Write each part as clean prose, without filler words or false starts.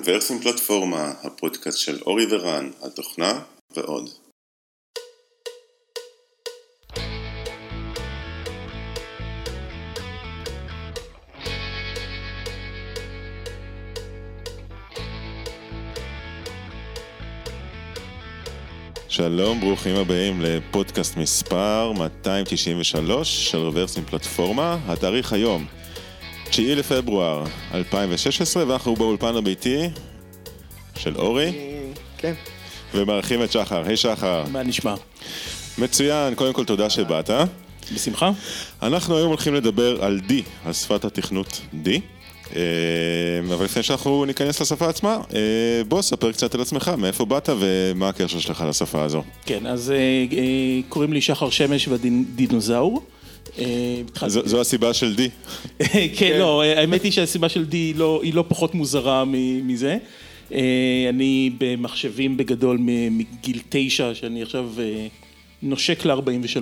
רוורסים פלטפורמה, הפודקאסט של אורי ורן, התוכנה ועוד. שלום, ברוכים הבאים לפודקאסט מספר 293 של רוורסים פלטפורמה. התאריך היום 9 לפברואר 2016, ואנחנו באולפן הביתי של אורי. כן. ומארחים את שחר. היי שחר. מה נשמע? מצוין, קודם כל תודה שבאת. בשמחה. אנחנו היום הולכים לדבר על D, על שפת התכנות D. אבל לפני שאנחנו ניכנס לשפה עצמה, בוא ספר קצת על עצמך, מאיפה באת ומה הקשר שלך לשפה הזו. כן, אז קוראים לי שחר שמש והדינוזאור. זו הסיבה של D. כן, לא, האמת היא שהסיבה של D היא לא פחות מוזרה מזה. אני במחשבים בגדול מגיל 9, שאני עכשיו נושק ל-43,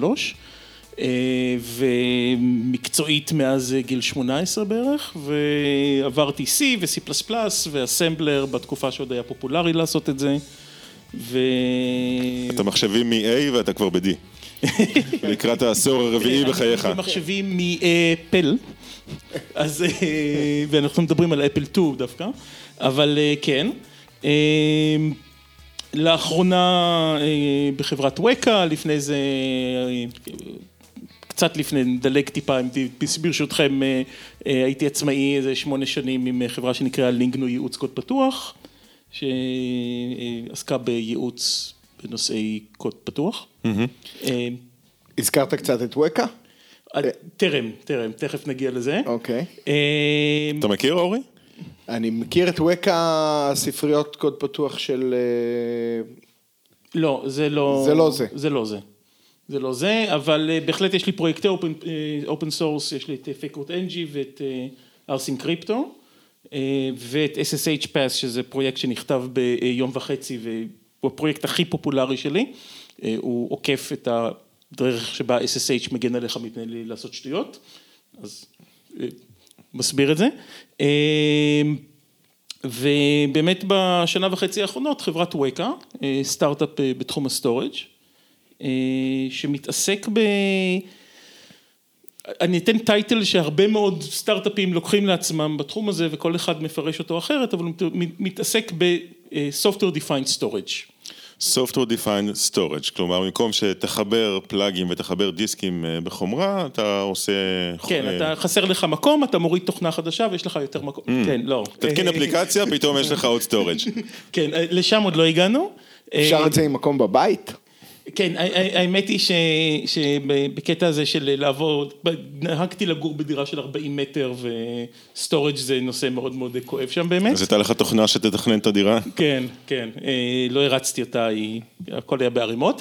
ומקצועית מאז גיל 18 בערך, ועברתי C ו-C++ ואסמבלר בתקופה שעוד היה פופולרי לעשות את זה. אתה מחשבים מ-A ואתה כבר ב-D. לקראת העשור הרביעי בחייך. אני מחשבים מאפל, ואנחנו מדברים על אפל 2 דווקא, אבל כן. לאחרונה בחברת ווקה, לפני זה, קצת לפני, נדלג טיפה, ברשותכם, הייתי עצמאי איזה 8 שנים עם חברה שנקראה לינגנו ייעוץ קוד פתוח, שעסקה בייעוץ בנושאי קוד פתוח. הזכרת קצת את ווקה? תרם, תכף נגיע לזה. אוקיי. אתה מכיר אורי? אני מכיר את ווקה, ספריות קוד פתוח של... לא, זה לא... זה לא זה. זה לא זה. זה לא זה, אבל בהחלט יש לי פרויקטי אופן סורס, יש לי את Fakeroot NG ואת Arsync Crypto, ואת SSH Pass, שזה פרויקט שנכתב ביום וחצי, והוא הפרויקט הכי פופולרי שלי. הוא עוקף את הדרך שבה SSH מגן עליך מפני לעשות שטויות, אז מסביר את זה. ובאמת בשנה וחצי האחרונות חברת ווקה, סטארט-אפ בתחום הסטורג', שמתעסק אני אתן טייטל שהרבה מאוד סטארט-אפים לוקחים לעצמם בתחום הזה, וכל אחד מפרש אותו אחרת, אבל הוא מתעסק ב-Software Defined Storage. Software Defined Storage, כלומר, במקום שתחבר פלאגים ותחבר דיסקים בחומרה, אתה עושה... כן, אתה חסר לך מקום, אתה מוריד תוכנה חדשה ויש לך יותר מקום. כן, לא. תתקין אפליקציה, פתאום יש לך עוד storage. כן, לשם עוד לא הגענו. אפשר את זה עם מקום בבית? כן, האמת היא שבקטע הזה של לעבור, נהגתי לגור בדירה של 40 מטר, וסטורג' זה נושא מאוד מאוד כואב שם באמת. אז הייתה לך תוכנה שתתכנן את הדירה? כן, כן, לא הרצתי אותה, הכל היה בערימות.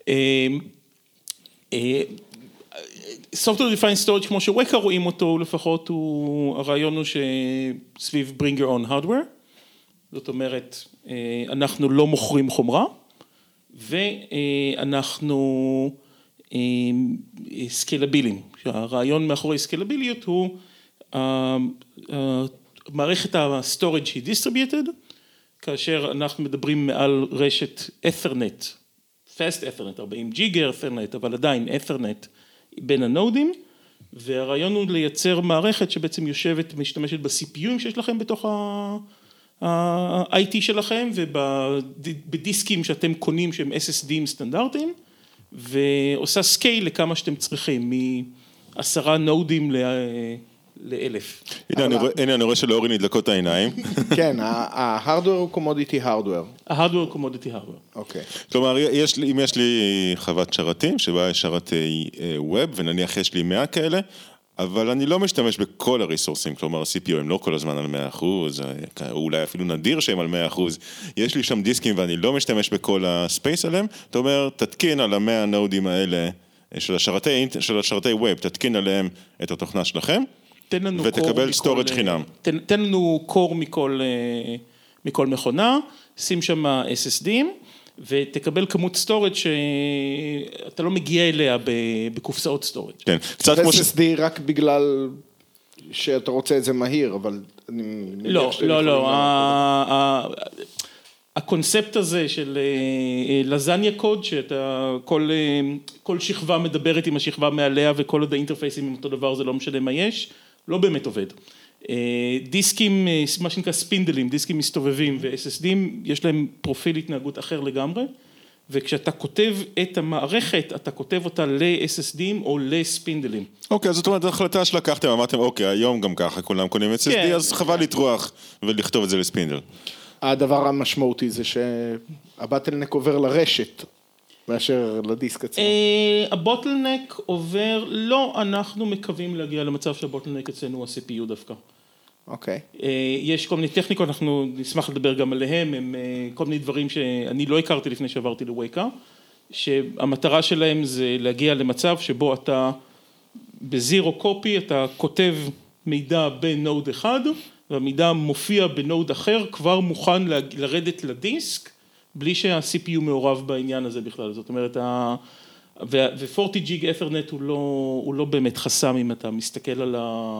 Software Defined Storage, כמו שווקה רואים אותו, לפחות הרעיון הוא שסביב Bring Your Own Hardware, זאת אומרת, אנחנו לא מוכרים חומרה, ואנחנו סקלבילים. הרעיון מאחורי סקלביליות הוא מערכת הסטורג' היא distributed, כאשר אנחנו מדברים מעל רשת Ethernet, Fast Ethernet, 40 ג'יגה Ethernet, אבל עדיין Ethernet בין הנודים, והרעיון הוא לייצר מערכת שבעצם יושבת, משתמשת ב-CPUים שיש לכם בתוך ה-IT שלכם, ובדיסקים שאתם קונים שהם SSDים סטנדרטיים, ועושה סקייל לכמה שאתם צריכים, מ10 נודים ל1,000. הנה, אני רואה שלאורי נדלקות העיניים. כן, ה-hardware הוא commodity hardware. ה-hardware הוא commodity hardware. אוקיי. כלומר, אם יש לי חוות שרתים, שבה יש שרתי ווב, ונניח יש לי 100 כאלה, אבל אני לא משתמש בכל הריסורסים, כלומר, ה-CPU הם לא כל הזמן על 100%, אולי אפילו נדיר שהם על 100%, יש לי שם דיסקים ואני לא משתמש בכל הספייס עליהם, אתה אומר, תתקין על 100 נודים האלה של השרתי ווב, תתקין עליהם את התוכנה שלכם, ותקבל סטורג' חינם. תן לנו קור מכל מכונה, שים שם SSDים, ותקבל כמות סטורג' שאתה לא מגיע אליה בקופסאות סטורג'. כן, קצת כמו SSD רק בגלל שאתה רוצה את זה מהיר, אבל אני לא, לא. הקונספט הזה של לזניה קוד, שאתה כל שכבה מדברת עם השכבה מעליה, וכל עוד האינטרפייסים עם אותו דבר, זה לא משנה מה יש, לא באמת עובד. דיסקים, מה שנקרא ספינדלים, דיסקים מסתובבים ו-SSDים, יש להם פרופיל התנהגות אחר לגמרי, וכשאתה כותב את המערכת, אתה כותב אותה ל-SSDים או לספינדלים. אוקיי, זאת אומרת, ההחלטה שלקחתם, אמרתם, אוקיי, היום גם ככה, כולם קונים SSD, אז חבל לטרוח ולכתוב את זה לספינדל. הדבר המשמעותי זה שהבטלנק עובר לרשת, מאשר לדיסק עצמו. הבוטלנק עובר, לא, אנחנו מקווים להגיע למצב שהבוטלנק אצלנו הוא ה-CPU דווקא. אוקיי. יש כל מיני טכניקות, אנחנו נשמח לדבר גם עליהם, הם כל מיני דברים שאני לא הכרתי לפני שעברתי לווייקה, שהמטרה שלהם זה להגיע למצב שבו אתה בזירו קופי, אתה כותב מידע בנוד אחד, והמידע מופיע בנוד אחר, כבר מוכן לרדת לדיסק, בלי שה-CPU מעורב בעניין הזה בכלל. זאת אומרת, ו-40 ג'יג Ethernet הוא לא באמת חסם אם אתה מסתכל על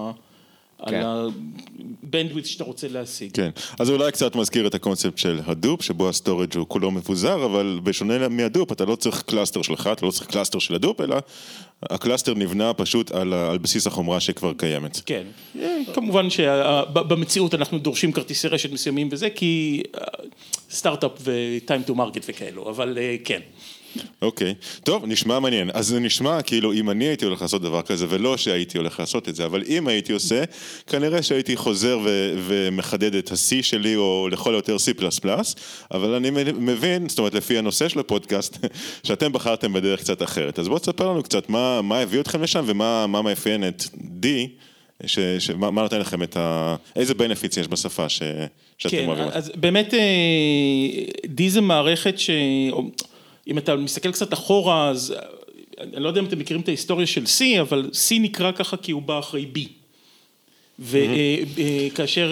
הבנדווידט שאתה רוצה להשיג. כן, אז אולי קצת מזכיר את הקונספט של הדופ, שבו הסטורג' הוא כולו מפוזר, אבל בשונה מהדופ, אתה לא צריך קלאסטר שלך, אתה לא צריך קלאסטר של הדופ, אלא הקלאסטר נבנה פשוט על בסיס החומרה שכבר קיימת. כן, כמובן שבמציאות אנחנו דורשים כרטיסי רשת מסוימים וזה, כי סטארט-אפ ו-time to market וכאלו, אבל כן. אוקיי, טוב, נשמע מעניין. אז זה נשמע כאילו אם אני הייתי הולך לעשות דבר כזה, ולא שהייתי הולך לעשות את זה, אבל אם הייתי עושה, כנראה שהייתי חוזר ומחדד את ה-C שלי, או לכל יותר C++, אבל אני מבין, זאת אומרת, לפי הנושא של הפודקאסט, שאתם בחרתם בדרך קצת אחרת. אז בואו תספר לנו קצת מה הביא אתכם לשם, ומה מאפיין את D, מה נותן לכם איזה benefits יש בשפה שאתם אוהבים? כן, אז באמת, D זה מערכת אם אתה מסתכל קצת אחורה, אז אני לא יודע אם אתם מכירים את ההיסטוריה של C, אבל C נקרא ככה כי הוא בא אחרי B. וכאשר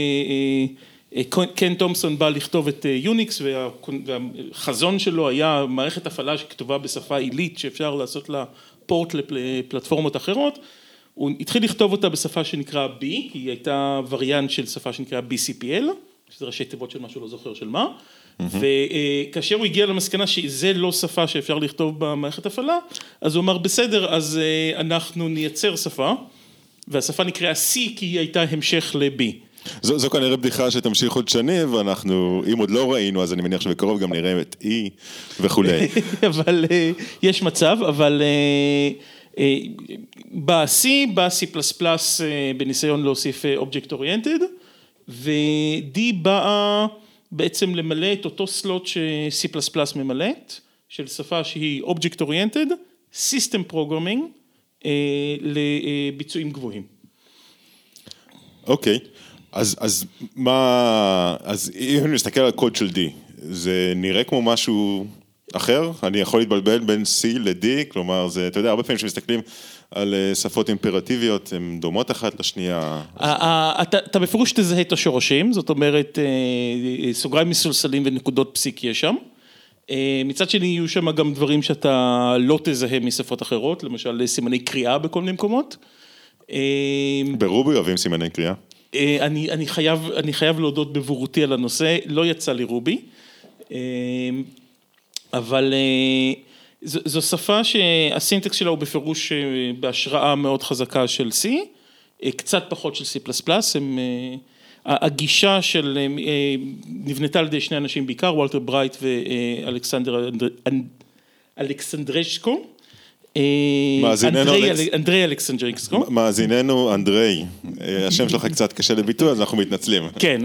קן תומפסון בא לכתוב את יוניקס, והחזון שלו היה מערכת הפעלה שכתובה בשפה עילית, שאפשר לעשות לה פורט לפלטפורמות אחרות, הוא התחיל לכתוב אותה בשפה שנקרא B, כי היא הייתה וריאנט של שפה שנקרא BCPL, שזה ראשי תיבות של משהו לא זוכר של מה, וכאשר הוא הגיע למסקנה שזה לא שפה שאפשר לכתוב במערכת הפעלה, אז הוא אמר בסדר, אז אנחנו נייצר שפה, והשפה נקראה C כי היא הייתה המשך ל-B. זו כנראה בדיחה שתמשיך עוד שנים, ואנחנו, אם עוד לא ראינו, אז אני מניח שבקרוב גם נראה את E וכולי. אבל יש מצב, אבל ב-C, ב-C++, בניסיון להוסיף Object Oriented, ו-D באה בעצם למלא את אותו סלוט ש-C++ ממלאת, של שפה שהיא Object Oriented, System Programming, לביצועים גבוהים. אוקיי, אז אם נסתכל על הקוד של D, זה נראה כמו משהו אחר? אני יכול להתבלבל בין C ל-D, כלומר, אתה יודע, הרבה פעמים שמסתכלים על שפות אימפרטיביות, הן דומות אחת לשנייה. אתה בפירוש תזהה את השורשים, זאת אומרת, סוגריים מסולסלים ונקודות פסיק יש שם. מצד שני, יהיו שם גם דברים שאתה לא תזהה משפות אחרות, למשל סימני קריאה בכל מיני מקומות. ברובי אוהבים סימני קריאה? אני חייב להודות בבורותי על הנושא, לא יצא לי רובי, אבל זו שפה שהסינטקס שלה הוא בפירוש בהשראה מאוד חזקה של C, קצת פחות של C++, הגישה של נבנתה על ידי שני אנשים בעיקר, וולטר ברייט ואלכסנדרשקו, אנדרי אלכסנדרשקו. מאזיננו אנדרי, השם שלך קצת קשה לביטוי, אז אנחנו מתנצלים. כן,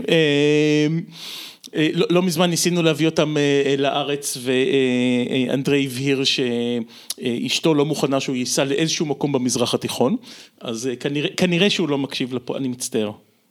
לא מזמן ניסינו להביא אותם לארץ, ואנדרי הבהיר שאשתו לא מוכנה שהוא ייסע לאיזשהו מקום במזרח התיכון, אז כנראה שהוא לא מקשיב לפה, אני מצטער.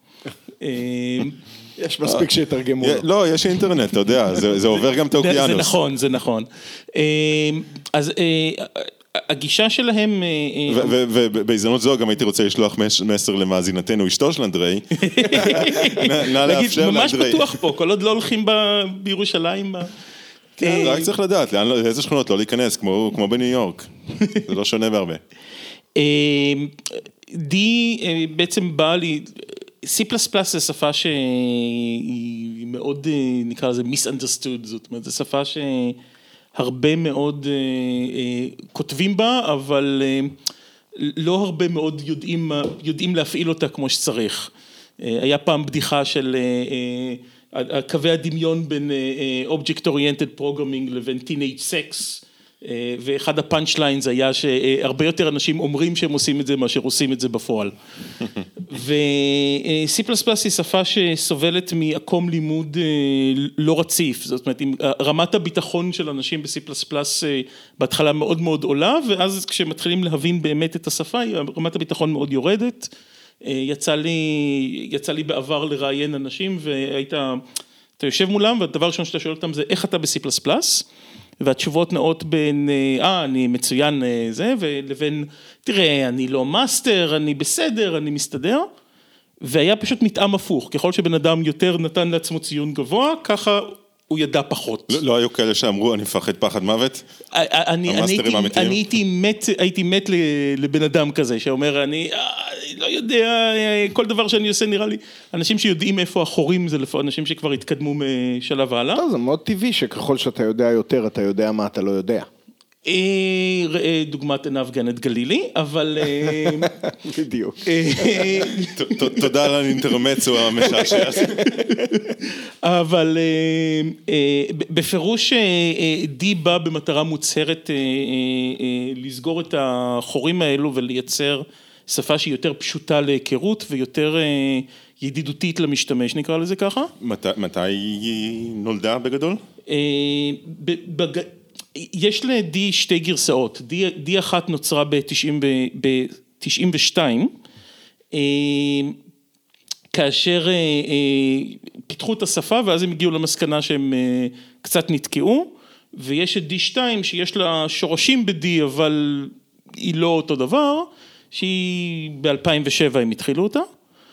יש מספיק שיתרגמו לו. לא, יש אינטרנט, אתה יודע, זה עובר גם את האוקיינוס. זה נכון. אז הגישה שלהם... ובהזדמנות זו גם הייתי רוצה לשלוח מסר למאזינתנו, אשתו של אנדרי. נא לאפשר לאנדרי. ממש פתוח פה, כל עוד לא הולכים בירושלים. רק צריך לדעת, לאיזה שכונות לא להיכנס, כמו בניו יורק. זה לא שונה בהרבה. D בעצם באה לי, C++ זה שפה שהיא מאוד, נקרא לזה misunderstood, זאת אומרת, זו שפה שהרבה מאוד כותבים בה, אבל לא הרבה מאוד יודעים להפעיל אותה כמו שצריך. היה פעם בדיחה של קווי הדמיון בין Object Oriented Programming לבין Teenage Sex, ואחד הפאנץ' ליינס היה שהרבה יותר אנשים אומרים שהם עושים את זה מאשר עושים את זה בפועל. ו-C++ היא שפה שסובלת מעקום לימוד לא רציף, זאת אומרת, רמת הביטחון של אנשים ב-C++ בהתחלה מאוד מאוד עולה, ואז כשמתחילים להבין באמת את השפה, רמת הביטחון מאוד יורדת. יצא לי בעבר לראיין אנשים, אתה יושב מולם, והדבר ראשון שאתה שואל אותם זה, איך אתה ב-C++? והתשובות נעות בין, אני מצוין זה, ולבין, תראה, אני לא מאסטר, אני בסדר, אני מסתדר, והיה פשוט מתאם הפוך, ככל שבן אדם יותר נתן לעצמו ציון גבוה, ככה הוא ידע פחות. לא היו כאלה שאמרו, אני מפחד פחד מוות? המאסטרים האמיתיים? הייתי מת לבן אדם כזה, שאומר, אני לא יודע, כל דבר שאני עושה נראה לי, אנשים שיודעים איפה החורים, זה אנשים שכבר התקדמו משלב הלאה. זה מאוד טבעי שככל שאתה יודע יותר, אתה יודע מה אתה לא יודע. דוגמת עינב גנת גלילי, אבל... בדיוק. תודה על האינטרמצו המשעשע. אבל בפירוש די בא במטרה מוצהרת לסגור את החורים האלו ולייצר שפה שהיא יותר פשוטה להיכרות ויותר ידידותית למשתמש, נקרא לזה ככה. מתי היא נולדה בגדול? יש ל-D שתי גרסאות, D אחת נוצרה ב-92, כאשר פיתחו את השפה ואז הם הגיעו למסקנה שהם קצת נתקעו, ויש את D2 שיש לה שורשים ב-D אבל היא לא אותו דבר, שהיא ב-2007 הם התחילו אותה.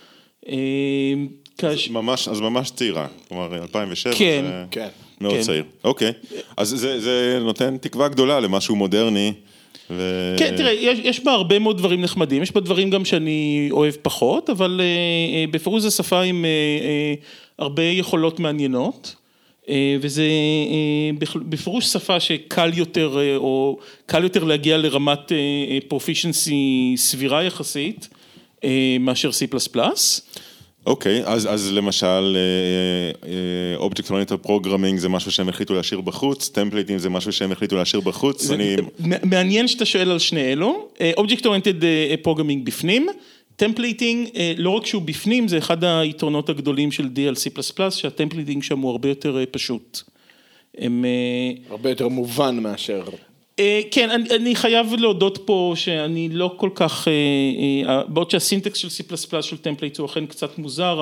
אז ממש צעירה, כלומר 2007 כן, זה כן. מאוד צעיר. אוקיי, אז זה נותן תקווה גדולה למשהו מודרני. כן, תראה, יש בה הרבה מאוד דברים נחמדים, יש בה דברים גם שאני אוהב פחות, אבל בפירוש זו שפה עם הרבה יכולות מעניינות, וזה בפירוש שפה שקל יותר, או קל יותר להגיע לרמת פרופישנסי סבירה יחסית, מאשר C++. אוקיי, אז למשל, Object Oriented Programming זה משהו שהם החליטו להשאיר בחוץ, טמפליטים זה משהו שהם החליטו להשאיר בחוץ. מעניין שאתה שואל על שני אלו, Object Oriented Programming בפנים, טמפליטינג, לא רק שהוא בפנים, זה אחד היתרונות הגדולים של D על C++, שהטמפליטינג שם הוא הרבה יותר פשוט. הרבה יותר מובן מאשר... כן, אני חייב להודות פה שאני לא כל כך, בעוד שהסינטקס של C++ של טמפליט הוא אכן קצת מוזר,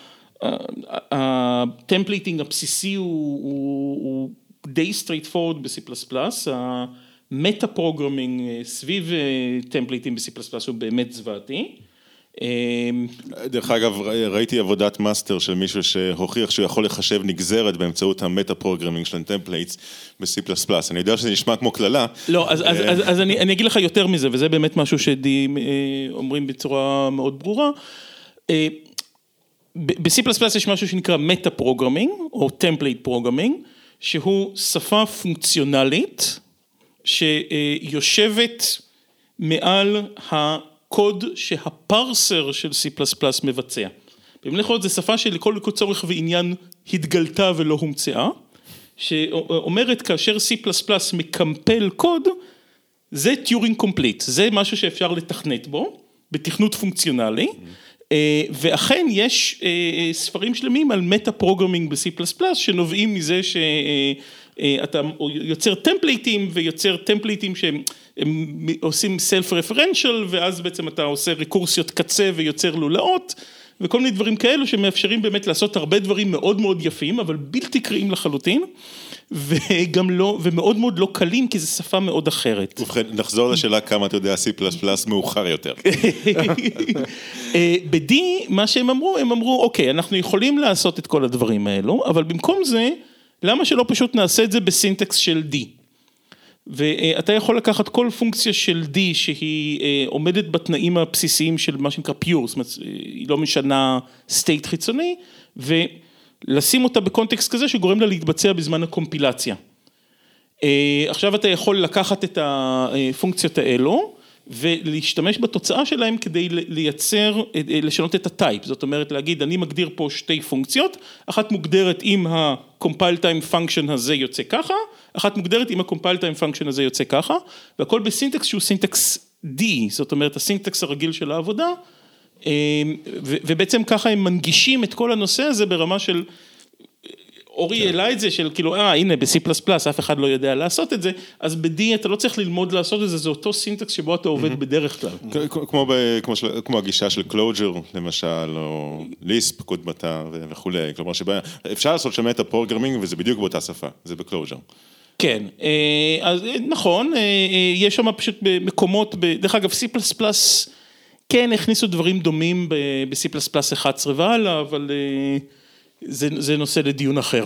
הטמפליטינג הבסיסי הוא די straight forward ב-C++, המטה פרוגרמינג סביב טמפליטים ב-C++ הוא באמת זוועתי. דרך אגב, ראיתי עבודת מאסטר של מישהו שהוכיח שהוא יכול לחשב נגזרת באמצעות המטה פרוגרמינג של הטמפלייטס ב-C++. אני יודע שזה נשמע כמו כללה. לא, אז אני אגיד לך יותר מזה, וזה באמת משהו שדי אומרים בצורה מאוד ברורה. ב-C++ יש משהו שנקרא מטה פרוגרמינג, או טמפלייט פרוגרמינג, שהוא שפה פונקציונלית, שיושבת מעל קוד שהפרסר של C++ מבצע. במילים אחרות, זו שפה שלכל צורך ועניין התגלתה ולא הומצאה, שאומרת כאשר C++ מקמפל קוד, זה טיורינג קומפליט, זה משהו שאפשר לתכנת בו, בתכנות פונקציונלי, ואכן יש ספרים שלמים על מטה פרוגרמינג ב-C++ שנובעים מזה שאתה יוצר טמפליטים ויוצר טמפליטים שהם עושים self-referential ואז בעצם אתה עושה רקורסיות קצה ויוצר לולאות וכל מיני דברים כאלו שמאפשרים באמת לעשות הרבה דברים מאוד מאוד יפים אבל בלתי קריאים לחלוטין וגם לא, ומאוד מאוד לא קלים כי זו שפה מאוד אחרת. ובכן, נחזור לשאלה כמה אתה יודע C++ מאוחר יותר. ב-D, מה שהם אמרו, אוקיי, אנחנו יכולים לעשות את כל הדברים האלו, אבל במקום זה, למה שלא פשוט נעשה את זה בסינטקס של D? ואתה יכול לקחת כל פונקציה של D שהיא עומדת בתנאים הבסיסיים של מה שנקרא pure, זאת אומרת, היא לא משנה state חיצוני, ולשים אותה בקונטקסט כזה שגורם לה להתבצע בזמן הקומפילציה. עכשיו אתה יכול לקחת את הפונקציות האלו, ולהשתמש בתוצאה שלהם כדי לייצר, לשנות את הטייפ, זאת אומרת להגיד, אני מגדיר פה שתי פונקציות, אחת מוגדרת אם ה-compile time function הזה יוצא ככה, אחת מוגדרת אם ה-compile time function הזה יוצא ככה, והכל בסינטקס שהוא סינטקס D, זאת אומרת הסינטקס הרגיל של העבודה, ובעצם ככה הם מנגישים את כל הנושא הזה ברמה של, אורי העלה את זה של כאילו, הנה ב-C++ אף אחד לא יודע לעשות את זה, אז ב-D אתה לא צריך ללמוד לעשות את זה, זה אותו סינטקס שבו אתה עובד בדרך כלל. כמו הגישה של Clojure, למשל, או Lisp, קוד מטה וכולי, כלומר אפשר לעשות שם את הפרוגרמינג וזה בדיוק באותה שפה, זה ב-Clojure. כן, אז נכון, יש שם פשוט מקומות, דרך אגב C++, כן הכניסו דברים דומים ב-C++ 11 והלאה, אבל זה נושא לדיון אחר.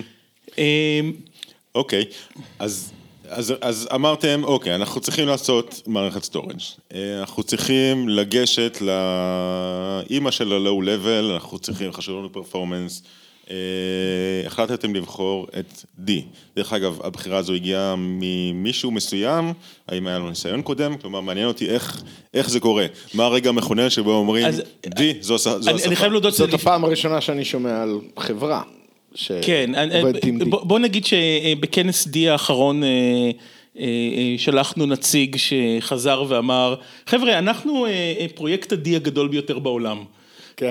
אוקיי, אז אמרתם, אוקיי, אנחנו צריכים לעשות מערכת סטורג', אנחנו צריכים לגשת לאמא של ה-low level, אנחנו צריכים, חשוב לנו פרפורמנס, החלטתם לבחור את D. דרך אגב, הבחירה הזו הגיעה ממישהו מסוים, האם היה לו ניסיון קודם, כלומר, מעניין אותי איך זה קורה. מה הרגע המכונן שבו אומרים, D, זו השפה. אני חייב להודות זאת הפעם הראשונה שאני שומע על חברה. כן, בוא נגיד שבכנס D האחרון שלחנו נציג שחזר ואמר, חבר'ה, אנחנו פרויקט ה-D הגדול ביותר בעולם. כן.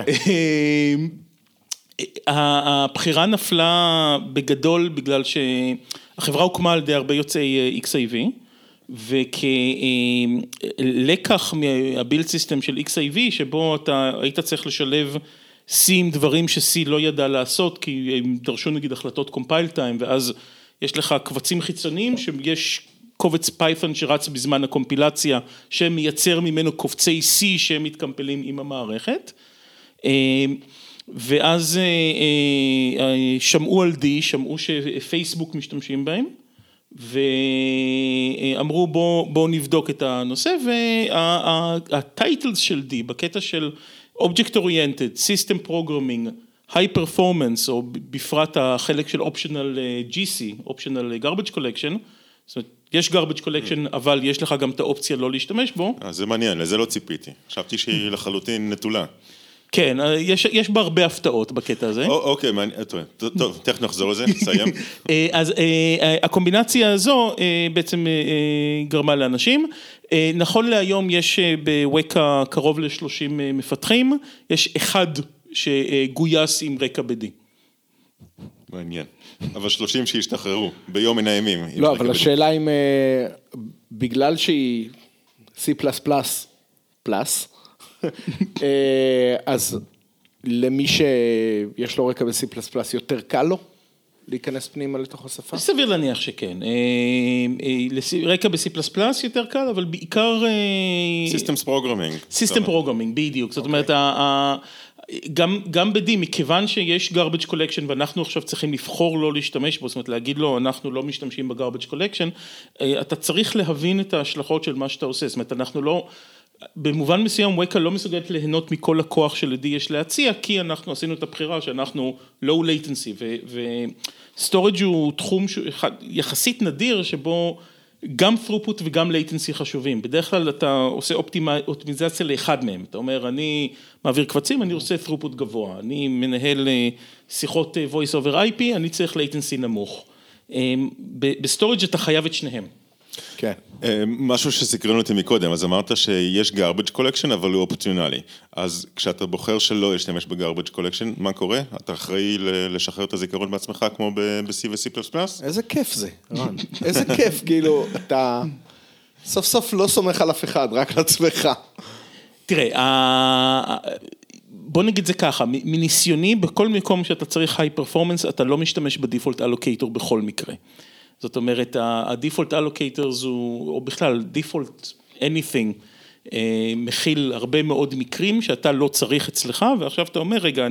הבחירה נפלה בגדול בגלל שהחברה הוקמה על ידי הרבה יוצאי XIV, וכלקח מהבילד סיסטם של XIV, שבו אתה היית צריך לשלב C עם דברים ש-C לא ידע לעשות, כי הם דרשו נגיד החלטות compile time, ואז יש לך קבצים חיצוניים, שיש קובץ פייתון שרץ בזמן הקומפילציה, שמייצר ממנו קובצי C שהם מתקמפלים עם המערכת, ואז שמעו על D, שמעו שפייסבוק משתמשים בהם, ואמרו בואו נבדוק את הנושא, והטייטלס של D, בקטע של Object Oriented, System Programming, High Performance, או בפרט החלק של Optional GC, Optional Garbage Collection, זאת אומרת, יש garbage collection, אבל יש לך גם את האופציה לא להשתמש בו. זה מעניין, לזה לא ציפיתי. חשבתי שהיא לחלוטין נטולה. כן, יש בה הרבה הפתעות בקטע הזה. אוקיי, טוב, תכף נחזור לזה, נסיים. אז הקומבינציה הזו בעצם גרמה לאנשים. נכון להיום יש בווקה קרוב ל-30 מפתחים, יש אחד שגויס עם רקע ב-D. מעניין. אבל 30 שהשתחררו ביום מן הימים. לא, אבל השאלה אם בגלל שהיא C++, אז למי שיש לו רקע ב-C++ יותר קל לו להיכנס פנימה לתוך השפה? סביר להניח שכן. רקע ב-C++ יותר קל, אבל בעיקר Systems Programming. System Programming, בדיוק. זאת אומרת, גם ב-D, מכיוון שיש garbage collection, ואנחנו עכשיו צריכים לבחור לא להשתמש בו, זאת אומרת, להגיד לו, אנחנו לא משתמשים ב-garbage collection, אתה צריך להבין את ההשלכות של מה שאתה עושה. זאת אומרת, אנחנו לא, במובן מסוים, ווקה לא מסוגלת ליהנות מכל הכוח של-D יש להציע, כי אנחנו עשינו את הבחירה שאנחנו low latency, ו-storage הוא תחום יחסית נדיר, שבו גם throughput וגם latency חשובים. בדרך כלל אתה עושה אופטימיזציה לאחד מהם. אתה אומר, אני מעביר קבצים, אני עושה throughput גבוה. אני מנהל שיחות voice over IP, אני צריך latency נמוך. בסטורג' אתה חייב את שניהם. כן. משהו שסקרנו אותי מקודם, אז אמרת שיש garbage collection, אבל הוא אופציונלי. אז כשאתה בוחר שלא להשתמש ב-garbage collection, מה קורה? אתה אחראי לשחרר את הזיכרון בעצמך, כמו ב-C ו-C++? איזה כיף זה, רן. איזה כיף, כאילו, אתה סוף סוף לא סומך על אף אחד, רק על עצמך. תראה, בוא נגיד זה ככה, מניסיוני, בכל מקום שאתה צריך high performance, אתה לא משתמש בדיפולט אלוקייטור בכל מקרה. זאת אומרת, ה-default allocators הוא, או בכלל, default anything, מכיל הרבה מאוד מקרים שאתה לא צריך אצלך, ועכשיו אתה אומר, רגע,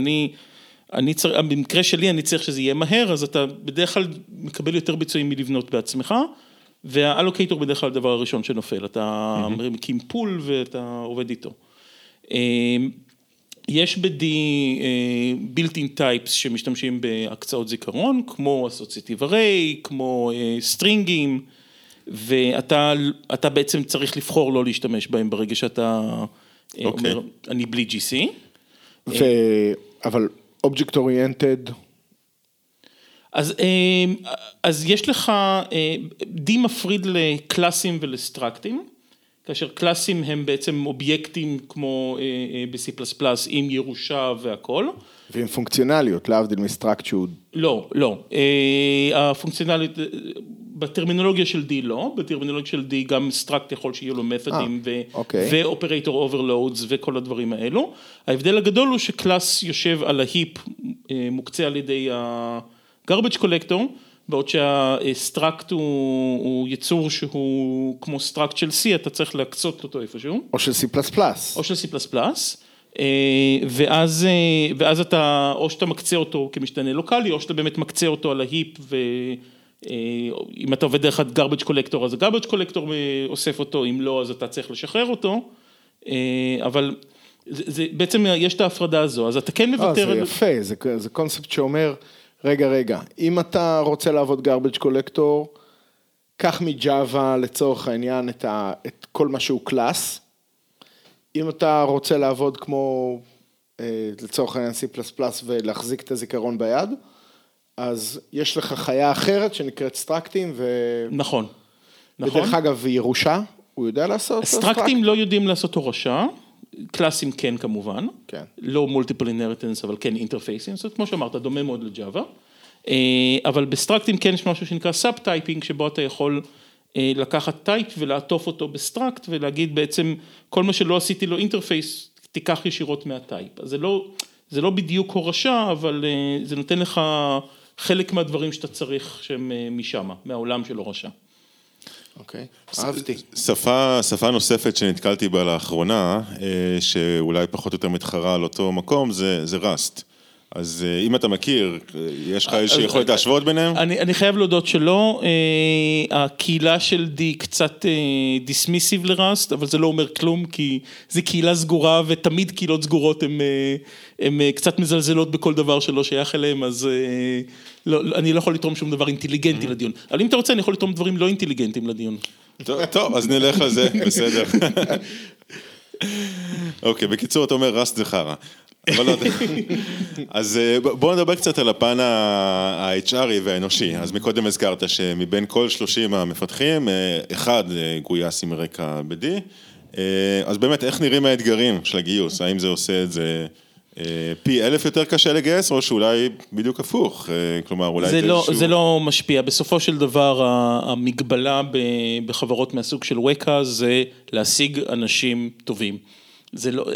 במקרה שלי אני צריך שזה יהיה מהר, אז אתה בדרך כלל מקבל יותר ביצועים מלבנות בעצמך, והאלוקייטור בדרך כלל הדבר הראשון שנופל, אתה מקים פול ואתה עובד איתו. יש ב-D built-in types שמשתמשים בהקצאות זיכרון, כמו associative array, כמו סטרינגים, ואתה בעצם צריך לבחור לא להשתמש בהם ברגע שאתה אומר, אני בלי GC. אבל object oriented? אז יש לך, D מפריד לקלאסים ולסטרקטים, כאשר קלאסים הם בעצם אובייקטים כמו ב-C++ עם ירושה והכל. ועם פונקציונליות, להבדיל מסטרקצ'וד. לא, לא. הפונקציונליות, בטרמינולוגיה של D לא, בטרמינולוגיה של D גם סטרקט יכול שיהיו לו מתודים ואופרייטור אוברלואודס וכל הדברים האלו. ההבדל הגדול הוא שקלאס יושב על ההיפ, מוקצה על ידי ה-garbage collector, בעוד שהסטרקט הוא יצור שהוא כמו סטרקט של C, אתה צריך להקצות אותו איפשהו. או של C++. או של C++. ואז אתה, או שאתה מקצה אותו כמשתנה לוקלי, או שאתה באמת מקצה אותו על ההיפ, ואם אתה עובד דרך garbage collector, אז ה-garbage collector אוסף אותו, אם לא, אז אתה צריך לשחרר אותו, אבל בעצם יש את ההפרדה הזו, אז אתה כן מוותר... זה יפה, זה קונספט שאומר, רגע, אם אתה רוצה לעבוד garbage collector, קח מג'אווה לצורך העניין את כל מה שהוא קלאס, אם אתה רוצה לעבוד כמו לצורך העניין C++ ולהחזיק את הזיכרון ביד, אז יש לך חיה אחרת שנקראת סטרקטים נכון. בדרך אגב, ירושה, הוא יודע לעשות? סטרקטים לא יודעים לעשות הורשה, קלאסים כן כמובן, כן. לא multiple inheritance, אבל כן אינטרפייסים, זאת כמו שאמרת, דומה מאוד לג'אווה, אבל בסטרקטים כן יש משהו שנקרא סאב-טייפינג, שבו אתה יכול לקחת טייפ ולעטוף אותו בסטרקט, ולהגיד בעצם כל מה שלא עשיתי לו אינטרפייס, תיקח ישירות מהטייפ. אז זה לא בדיוק הורשה, אבל זה נותן לך חלק מהדברים שאתה צריך שהם משם, מהעולם של הורשה. אוקיי, אהבתי. שפה נוספת שנתקלתי בה לאחרונה, שאולי פחות או יותר מתחרה על אותו מקום, זה ראסט. אז אם אתה מכיר, יש לך איזושהי יכולת להשוות ביניהם? אני חייב להודות שלא, הקהילה של D קצת דיסמיסיב לראסט, אבל זה לא אומר כלום, כי זה קהילה סגורה, ותמיד קהילות סגורות הן קצת מזלזלות בכל דבר שלא שייך אליהם, אז אני לא יכול לתרום שום דבר אינטליגנטי לדיון. אבל אם אתה רוצה, אני יכול לתרום דברים לא אינטליגנטיים לדיון. טוב, אז נלך על זה, בסדר. אוקיי, בקיצור, אתה אומר, ראסט זה חרא. אז בואו נדבר קצת על הפן ה-HRי והאנושי. אז מקודם הזכרת שמבין כל 30 המפתחים, אחד גויס עם רקע ב-D. אז באמת, איך נראים האתגרים של הגיוס? האם זה עושה את זה פי 1000 יותר קשה לגייס, או שאולי בדיוק הפוך? כלומר, אולי זה לא משפיע. בסופו של דבר, המגבלה בחברות מהסוג של ווקה זה להשיג אנשים טובים. זה לא,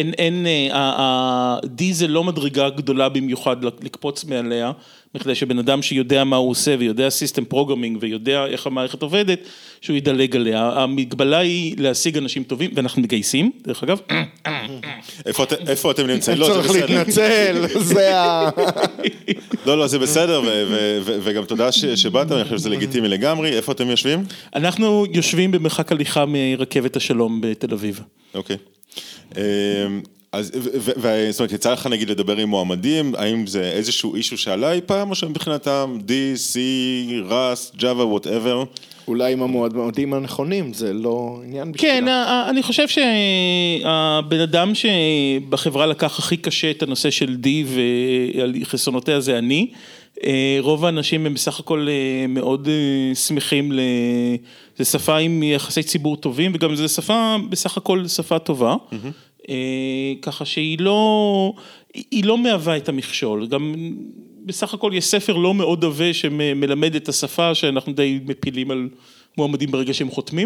D זה לא מדרגה גדולה במיוחד לקפוץ מעליה, מכדי שבן אדם שיודע מה הוא עושה ויודע סיסטם פרוגרמינג ויודע איך המערכת עובדת, שהוא ידלג עליה. המגבלה היא להשיג אנשים טובים, ואנחנו מגייסים, דרך אגב. איפה אתם נמצאים? לא, צריך להתנצל, זה ה... לא, זה בסדר, וגם תודה שבאת, אני חושב שזה לגיטימי לגמרי. איפה אתם יושבים? אנחנו יושבים במרחק הליכה מרכבת השלום בתל אביב. אוקיי. אז, זאת אומרת, יצא לך נגיד לדבר עם מועמדים, האם זה איזשהו אישו שעלה אי פעם, או שמבחינתם D, C, Rust, Java, whatever? אולי עם המועמדים הנכונים, זה לא עניין בשבילה. כן, אני חושב שהבן אדם שבחברה לקח הכי קשה את הנושא של D ועל חסרונותיה זה אני, רוב האנשים הם בסך הכל מאוד שמחים, זה שפה עם יחסי ציבור טובים, וגם זה שפה, בסך הכל שפה טובה, ככה שהיא לא מהווה את המכשול, גם בסך הכל יש ספר לא מאוד עבה שמלמד את השפה, שאנחנו די מפילים על מועמדים ברגע שהם חותמים,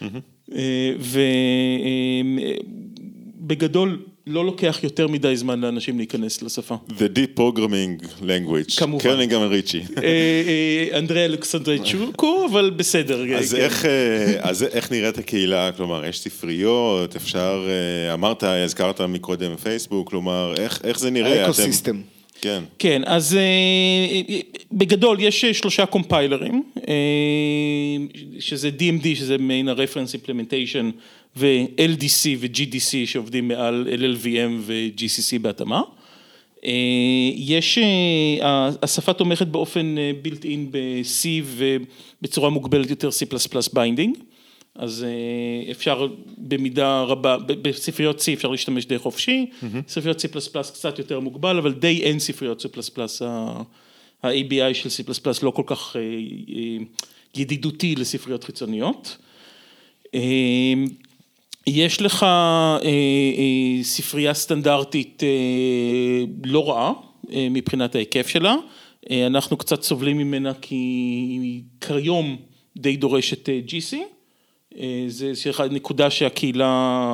ובגדול לא לוקח יותר מדי זמן לאנשים להיכנס לשפה. The Deep Programming Language. כמובן. קרנינגהאם וריצ'י. אנדרי אלכסנדרצ'וקו, אבל בסדר. אז איך נראית הקהילה? כלומר, יש ספריות, אפשר, הזכרת מקודם פייסבוק, כלומר, איך זה נראה? האקוסיסטם. כן. כן, אז בגדול יש 3 קומפיילרים, שזה DMD, שזה main reference implementation, ו-LDC ו-GDC שעובדים מעל LLVM ו-GCC בהתאמה. השפה תומכת באופן built in ב-C ובצורה מוגבלת יותר C++ binding, אז אפשר במידה רבה, בספריות C אפשר להשתמש די חופשי, ספריות C++ קצת יותר מוגבל, אבל די אין ספריות C++, ה-ABI של C++ לא כל כך ידידותי לספריות חיצוניות. יש לך ספרייה סטנדרטית לא רעה מבחינת ההיקף שלה, אנחנו קצת סובלים ממנה כי כיום די דורשת GC, זה נקודה שהקהילה,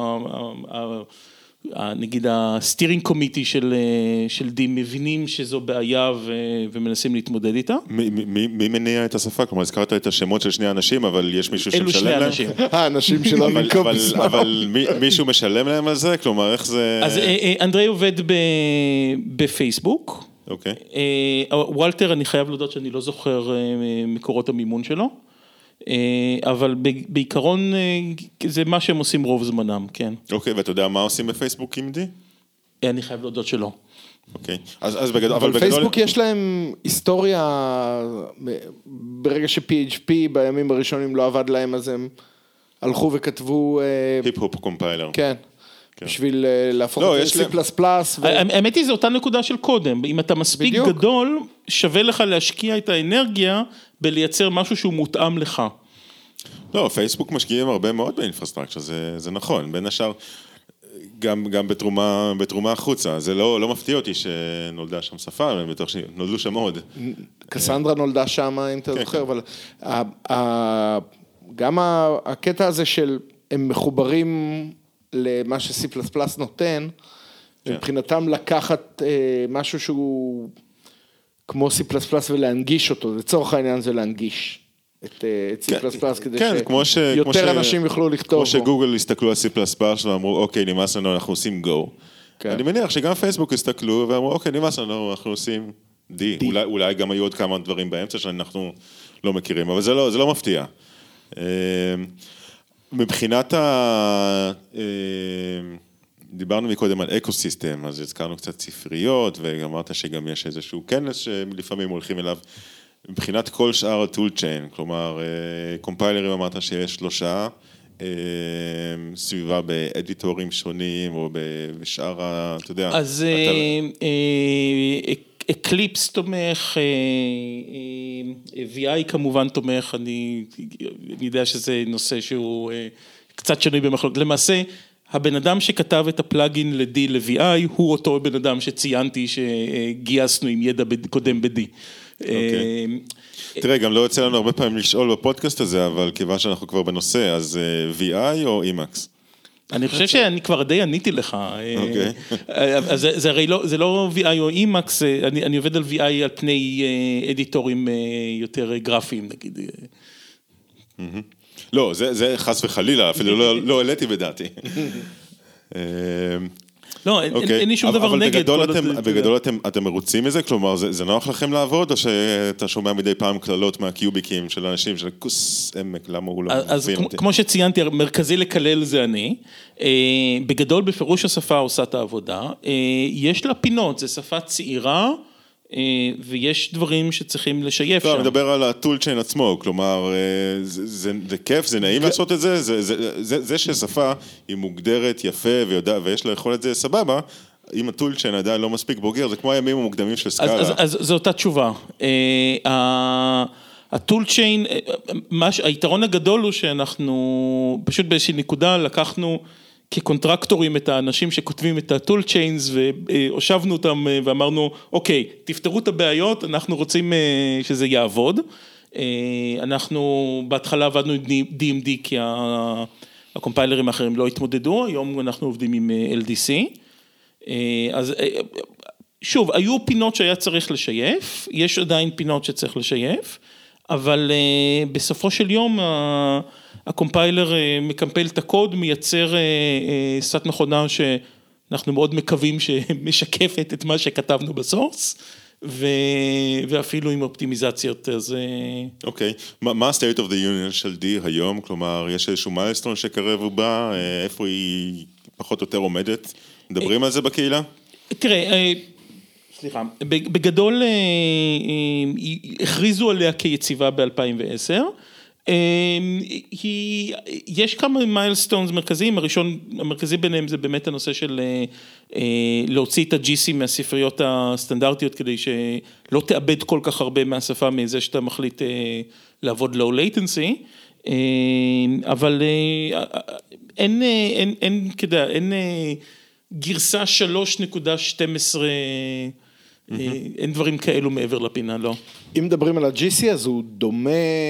נגיד הסטירינג קומיטי של D מבינים שזו בעיה ומנסים להתמודד איתה. מי מניע את השפה? כלומר, הזכרת את השמות של 2 אנשים, אבל יש מישהו שמשלם להם? אלו 2 אנשים. האנשים שלא מנקוב בזמן. אבל מישהו משלם להם על זה? כלומר, איך זה... אז אנדרי עובד בפייסבוק. אוקיי. וולטר, אני חייב להודות שאני לא זוכר מקורות המימון שלו. אבל בעיקרון זה מה שהם עושים רוב זמנם, כן. אוקיי, ואתה יודע מה עושים בפייסבוק עם D? אני חייב להודות שלא. אוקיי, אז בגדול... אבל פייסבוק יש להם היסטוריה, ברגע ש-PHP בימים הראשונים לא עבד להם, אז הם הלכו וכתבו... היפ-הופ קומפיילר. כן. בשביל להפוך את זה C++. האמת היא, זו אותה נקודה של קודם. אם אתה מספיק גדול, שווה לך להשקיע את האנרגיה בלייצר משהו שהוא מותאם לך. לא, פייסבוק משקיעים הרבה מאוד באינפרסטרקצ'ר, זה נכון. בין השאר, גם בתרומה החוצה. זה לא מפתיע אותי שנולדה שם שפה, אבל בטוח שנולדו שם עוד. קסנדרה נולדה שם, אם אתה זוכר, אבל גם הקטע הזה של הם מחוברים למה ש-C++ נותן, מבחינתם לקחת משהו שהוא כמו C++ ולהנגיש אותו, לצורך העניין זה להנגיש את C++ כדי שיותר אנשים יוכלו לכתוב. כמו שגוגל הסתכלו על C++ ואמרו, אוקיי, נמאס לנו, אנחנו עושים Go. אני מניח שגם פייסבוק הסתכלו ואמרו, אוקיי, נמאס לנו, אנחנו עושים D. אולי גם היו עוד כמה דברים באמצע שאנחנו לא מכירים, אבל זה לא מפתיע. מבחינת דיברנו מקודם על אקוסיסטם, אז הזכרנו קצת ספריות, וגם אמרת שגם יש איזשהו כנס שלפעמים הולכים אליו, מבחינת כל שאר הטול צ'יין, כלומר, קומפיילרים אמרת שיש 3, סביבה באדיטורים שונים, או בשאר, אתה יודע. אז אקליפס תומך, VI כמובן תומך, אני יודע שזה נושא שהוא קצת שני במחלוקת. למעשה, הבן אדם שכתב את הפלאגין ל-D ל-VI, הוא אותו בן אדם שציינתי שגייסנו עם ידע קודם ב-D. תראה, גם לא יוצא לנו הרבה פעמים לשאול בפודקאסט הזה, אבל כיוון שאנחנו כבר בנושא, אז VI או Emacs? אני חושב שאני כבר די עניתי לך. זה הרי לא VI או Emacs, אני עובד על VI על פני אדיטורים יותר גרפיים, נגיד. לא, זה חס וחלילה, אפילו לא העליתי בדעתי. לא, אין לי שום דבר נגד. אבל בגדול אתם מרוצים מזה? כלומר, זה נוח לכם לעבוד, או שאתה שומע מדי פעם כללות מהקיוביקים של אנשים, של כוס עמק, למה הוא לא מבין אותי? כמו שציינתי, מרכזי לקלל זה אני. בגדול, בפירוש השפה עושה את העבודה. יש לה פינות, זו שפה צעירה, ויש דברים שצריכים לשייף שם. אני מדבר על הטול צ'יין עצמו, כלומר, זה כיף, זה נעים לעשות את זה, זה ששפה היא מוגדרת יפה ויש לה יכולת זה סבבה, אם הטול צ'יין עדיין לא מספיק בוגר, זה כמו הימים המוקדמים של סקאלה. אז זו אותה תשובה. הטול צ'יין, היתרון הגדול הוא שאנחנו, פשוט באיזושהי נקודה לקחנו, כקונטרקטורים את האנשים שכותבים את הטול צ'יינס והושבנו אותם ואמרנו, אוקיי, תפתרו את הבעיות, אנחנו רוצים שזה יעבוד. אנחנו בהתחלה עבדנו עם DMD כי הקומפיילרים האחרים לא התמודדו, היום אנחנו עובדים עם LDC. אז שוב, היו פינות שהיה צריך לשייף, יש עדיין פינות שצריך לשייף, אבל בסופו של יום הקומפיילר מקמפל את הקוד, מייצר סט מכונה אנחנו מאוד מקווים שמשקפת את מה שכתבנו בסורס, ואפילו עם אופטימיזציות, אז... אוקיי, מה ה-state of the union של D היום? כלומר, יש איזשהו מיילסטון שקרב ובא, איפה היא פחות או יותר עומדת? מדברים על זה בקהילה? תראה, סליחה, בגדול הכריזו עליה כיציבה ב-2010, יש כמה מיילסטונס מרכזיים, המרכזי ביניהם זה באמת הנושא של להוציא את ה-GC מהספריות הסטנדרטיות, כדי שלא תאבד כל כך הרבה מהשפה מזה שאתה מחליט לעבוד low latency, אבל אין גרסה 3.12, אין דברים כאלו מעבר לפינה, לא. אם מדברים על ה-GC, אז הוא דומה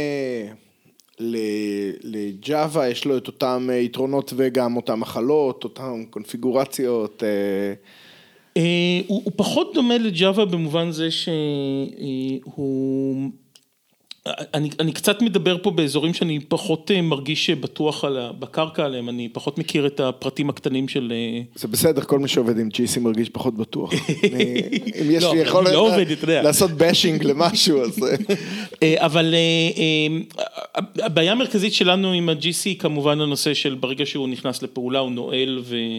לג'אווה, יש לו את אותם יתרונות וגם אותם מחלות, אותם קונפיגורציות. הוא פחות דומה לג'אווה במובן זה שהוא... אני קצת מדבר פה באזורים שאני פחות מרגיש בטוח בקרקע עליהם, אני פחות מכיר את הפרטים הקטנים של... זה בסדר, כל מי שעובד עם GC מרגיש פחות בטוח. אם יש לי יכול לעשות באשינג למשהו, אז... אבל הבעיה המרכזית שלנו עם ה-GC היא כמובן הנושא של ברגע שהוא נכנס לפעולה, הוא נועל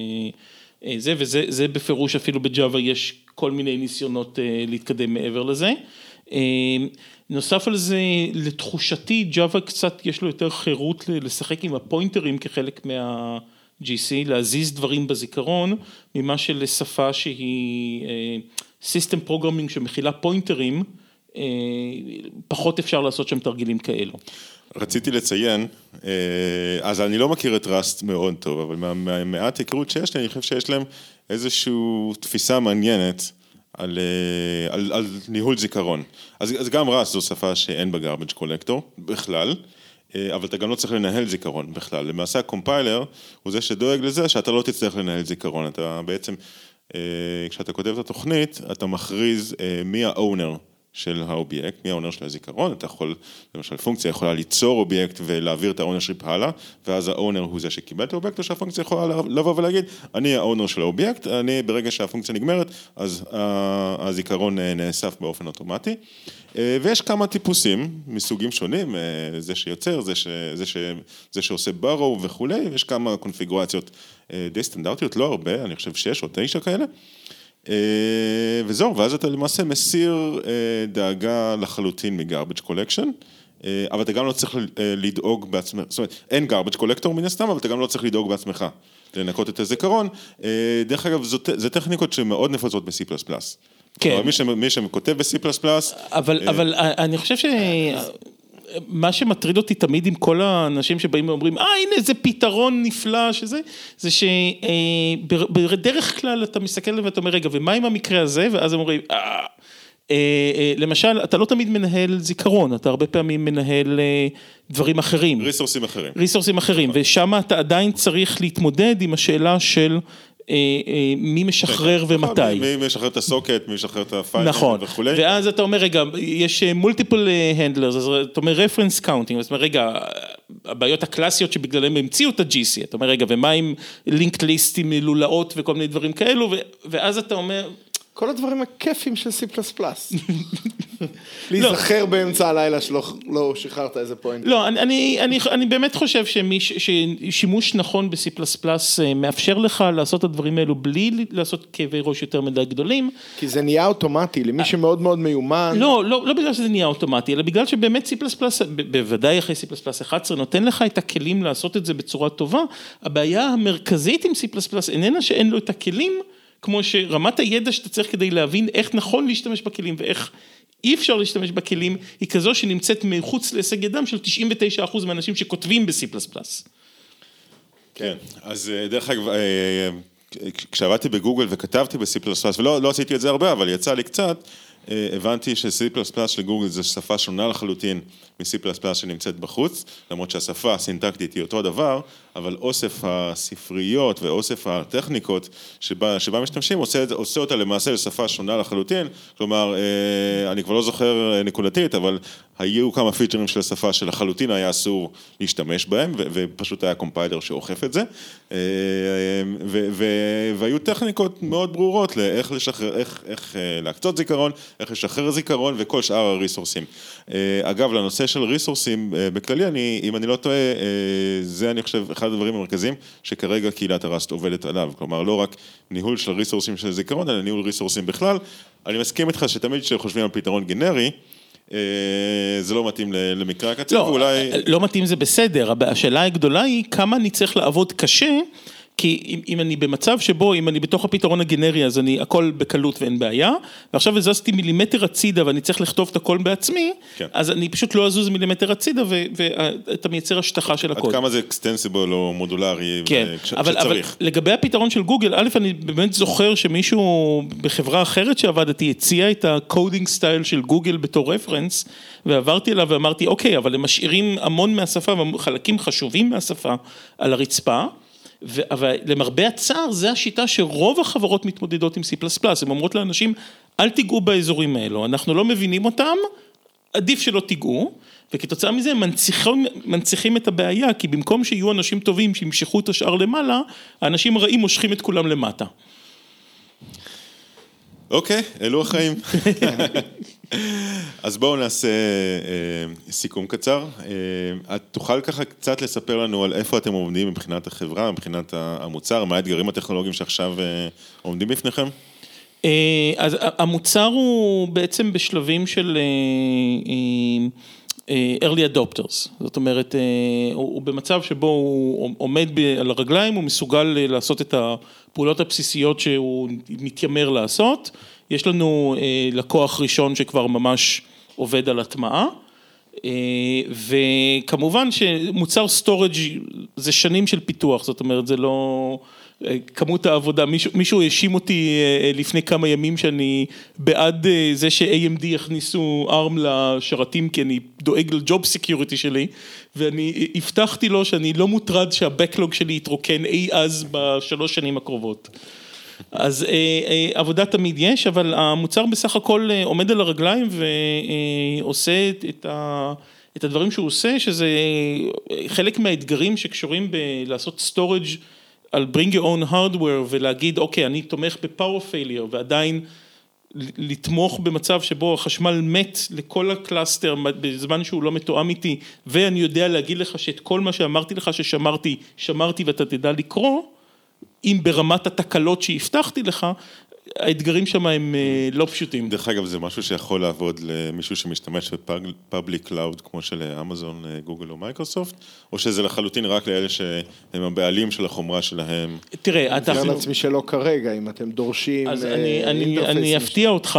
וזה בפירוש אפילו בג'אווה יש כל מיני ניסיונות להתקדם מעבר לזה. נוסף על זה, לתחושתי, ג'אווה קצת יש לו יותר חירות לשחק עם הפוינטרים כחלק מה-GC, להזיז דברים בזיכרון, ממה שלשפה שהיא סיסטם פרוגרמינג שמכילה פוינטרים, פחות אפשר לעשות שם תרגילים כאלו. רציתי לציין, אז אני לא מכיר את ראסט מאוד טוב, אבל מהמעט היכרות שיש לי, אני חושב שיש להם איזושהי תפיסה מעניינת, על ניהול זיכרון. אז גם ראסט זו שפה שאין בה garbage collector בכלל, אבל אתה גם לא צריך לנהל זיכרון בכלל. למעשה הקומפיילר הוא זה שדואג לזה שאתה לא תצטרך לנהל זיכרון. אתה בעצם, כשאתה כותב את התוכנית, אתה מכריז מי האונר של האובייקט, מי האונר של הזיכרון, אתה יכול, למשל פונקציה יכולה ליצור אובייקט ולהעביר את האונרשיפ הלאה, ואז האונר הוא זה שקיבל את האובייקט, או שהפונקציה יכולה לבוא ולהגיד, אני האונר של האובייקט, ברגע שהפונקציה נגמרת, אז הזיכרון נאסף באופן אוטומטי, ויש כמה טיפוסים מסוגים שונים, זה שיוצר, זה שעושה ברו וכו', ויש כמה קונפיגורציות די סטנדרטיות, לא הרבה, אני חושב 6 או 9 כאלה, וזהו, ואז אתה למעשה מסיר דאגה לחלוטין מ-garbage collection, אבל אתה גם לא צריך לדאוג בעצמך, זאת אומרת, אין garbage collector מן הסתם, אבל אתה גם לא צריך לדאוג בעצמך, לנקות את הזיכרון. דרך אגב, זה טכניקות שמאוד נפוצות ב-C++. כן. מי שכותב ב-C++. אבל אני חושב מה שמטריד אותי תמיד עם כל האנשים שבאים ואומרים, הנה זה פתרון נפלא שזה, זה שבדרך כלל אתה מסתכל ואתה אומר, רגע, ומה עם המקרה הזה? ואז הם אומרים, למשל, אתה לא תמיד מנהל זיכרון, אתה הרבה פעמים מנהל דברים אחרים. ריסורסים אחרים, ושם אתה עדיין צריך להתמודד עם השאלה של מי משחרר ומתי. מי משחרר את הסוקט, מי משחרר את הפייל וכו'. ואז אתה אומר, רגע, יש מולטיפל הנדלרס, אז אתה אומר רפרנס קאונטינג, אז אתה אומר, רגע, הבעיות הקלאסיות שבגללם המציאו את ה-GC, אתה אומר, רגע, ומה עם לינקד ליסטים, לולאות וכל מיני דברים כאלו, ואז אתה אומר... כל הדברים הכיפים של C++. להיזכר באמצע הלילה שלא שחררת איזה פוינט. לא, אני באמת חושב ששימוש נכון ב-C++ מאפשר לך לעשות את הדברים האלו בלי לעשות כאבי ראש יותר מדי גדולים. כי זה נהיה אוטומטי, למי שמאוד מאוד מיומן. לא בגלל שזה נהיה אוטומטי, אלא בגלל שבאמת C++, בוודאי אחרי C++ 11, נותן לך את הכלים לעשות את זה בצורה טובה. הבעיה המרכזית עם C++ איננה שאין לו את הכלים, כמו שרמת הידע שאתה צריך כדי להבין איך נכון להשתמש בכלים ואיך אי אפשר להשתמש בכלים, היא כזו שנמצאת מחוץ להישג ידם של 99% מהאנשים שכותבים ב-C++. כן, אז דרך אגב, כשעבדתי בגוגל וכתבתי ב-C++, ולא עשיתי את זה הרבה, אבל יצא לי קצת, הבנתי ש-C++ של גוגל זו שפה שונה לחלוטין מ-C++ שנמצאת בחוץ, למרות שהשפה הסינטקטית היא אותו דבר, אבל אוסף הספריות ואוסף הטכניקות שבה משתמשים עושה אותה למעשה לשפה שונה לחלוטין, כלומר, אני כבר לא זוכר נקודתית, אבל היו כמה פיצ'רים של השפה שלחלוטין היה אסור להשתמש בהם, ופשוט היה קומפיילר שאוכף את זה, והיו טכניקות מאוד ברורות לאיך לשחרר, איך להקצות זיכרון, איך לשחרר זיכרון וכל שאר הריסורסים. אגב, לנושא של ריסורסים בכללי, אם אני לא טועה, זה אני חושב אחד הדברים המרכזיים שכרגע קהילת הראסט עובדת עליו, כלומר לא רק ניהול של ריסורסים של זיכרון, אלא ניהול ריסורסים בכלל. אני מסכים איתך שתמיד כשחושבים על פתרון גנרי, זה לא מתאים למקרה הקצה, ואולי... לא מתאים זה בסדר, השאלה הגדולה היא כמה אני צריך לעבוד קשה, כי אם אני במצב שבו, אם אני בתוך הפתרון הגנרי, אז אני הכל בקלות ואין בעיה, ועכשיו הזזתי מילימטר הצידה ואני צריך לכתוב את הכל בעצמי, כן. אז אני פשוט לא אזוז מילימטר הצידה ואתה מייצר השטחה של הקוד. עד כמה זה אקסטנסיבל או מודולרי כן. אבל לגבי הפתרון של גוגל, א', אני באמת זוכר שמישהו בחברה אחרת שעבדתי הציע את הקודינג סטייל של גוגל בתור רפרנס, ועברתי אליו ואמרתי, אוקיי, אבל הם משאירים המון מהשפה, חלקים חשובים מהשפה על הרצפה, אבל למרבה הצער, זה השיטה שרוב החברות מתמודדות עם C++, הן אומרות לאנשים, אל תיגעו באזורים האלו, אנחנו לא מבינים אותם, עדיף שלא תיגעו, וכתוצאה מזה הם מנציחים את הבעיה, כי במקום שיהיו אנשים טובים שימשכו את השאר למעלה, האנשים הרעים מושכים את כולם למטה. אוקיי, אלו החיים. אז בואו נעשה סיכום קצר. את תוכל ככה קצת לספר לנו על איפה אתם עומדים מבחינת החברה, מבחינת המוצר, מה האתגרים הטכנולוגיים שעכשיו עומדים בפניכם? אז המוצר הוא בעצם בשלבים של early adopters, זאת אומרת, הוא במצב שבו הוא עומד על הרגליים, הוא מסוגל לעשות את הפעולות הבסיסיות שהוא מתיימר לעשות, יש לנו לקוח ראשון שכבר ממש עובד על הטמעה, וכמובן שמוצר סטורג' זה שנים של פיתוח, זאת אומרת, זה לא... כמות העבודה, מישהו האשים אותי לפני כמה ימים שאני בעד זה ש-AMD יכניסו ARM לשרתים, כי אני דואג לג'וב סקיוריטי שלי, ואני הבטחתי לו שאני לא מוטרד שהבקלוג שלי יתרוקן אי אז בשלוש שנים הקרובות. אז עבודה תמיד יש, אבל המוצר בסך הכל עומד על הרגליים ועושה את הדברים שהוא עושה, שזה חלק מהאתגרים שקשורים בלעשות סטורג' על bring your own hardware ולהגיד, אוקיי, אני תומך ב-power failure, ועדיין לתמוך במצב שבו החשמל מת לכל הקלאסטר בזמן שהוא לא מתואם איתי, ואני יודע להגיד לך שאת כל מה שאמרתי לך ששמרתי, שמרתי ואתה תדע לקרוא, אם ברמת התקלות שהבטחתי לך, האתגרים שם הם לא פשוטים. דרך אגב, זה משהו שיכול לעבוד למישהו שמשתמש בפאבליק קלאוד, כמו של אמזון, גוגל או מייקרוסופט, או שזה לחלוטין רק לאלה שהם הבעלים של החומרה שלהם? תראה, אתה... זה עצמי שלא כרגע, אם אתם דורשים... אז אני אפתיע אותך,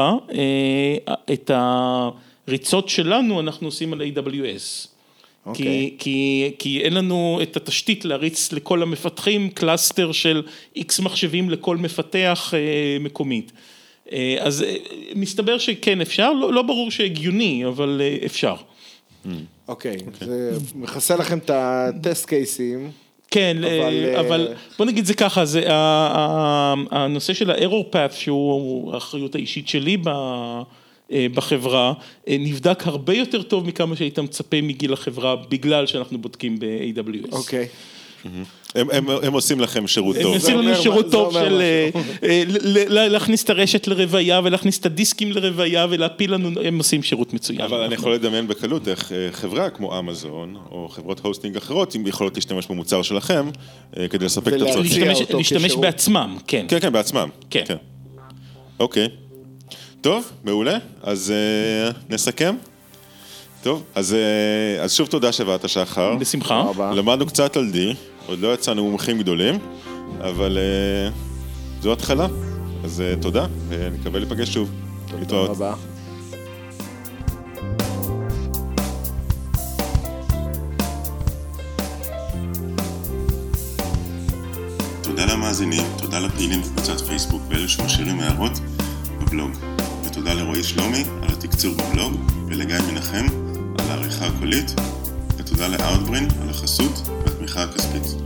את הריצות שלנו אנחנו עושים על AWS. כי אין לנו את התשתית להריץ לכל המפתחים קלאסטר של X מחשבים לכל מפתח מקומית. אז מסתבר שכן אפשר, לא ברור שהגיוני, אבל אפשר. אוקיי, זה מכסה לכם את הטסט קייסים. כן, אבל בוא נגיד זה ככה, הנושא של ה-error path, שהוא האחריות האישית שלי בחברה, נבדק הרבה יותר טוב מכמה שהיית מצפה מגיל החברה, בגלל שאנחנו בודקים ב-AWS. אוקיי. הם עושים לכם שירות טוב. הם עושים לנו שירות טוב של להכניס את הרשת לרוויה, ולהכניס את הדיסקים לרוויה, ולהפיל לנו, הם עושים שירות מצוין. אבל אני יכול לדמיין בקלות איך חברה כמו אמזון, או חברות הוסטינג אחרות, אם יכולות להשתמש במוצר שלכם, כדי לספק את הצרכים. להשתמש בעצמם, כן. כן, בעצמם. כן. אוקיי. טוב, מעולה. אז נסכם. טוב, אז שוב תודה שבאת שחר. בשמחה. למדנו קצת על די, עוד לא יצאנו מומחים גדולים, אבל זו התחלה. אז תודה, ונקווה להיפגש שוב. תודה רבה. תודה למאזינים, תודה לפעילים בקבוצת פייסבוק ואלה שמשאירים הערות בבלוג. ותודה לרועי שלומי על התקצור בבלוג, ולגיא מנחם על העריכה הקולית, ותודה לאוטברין על החסות והתמיכה הכספית.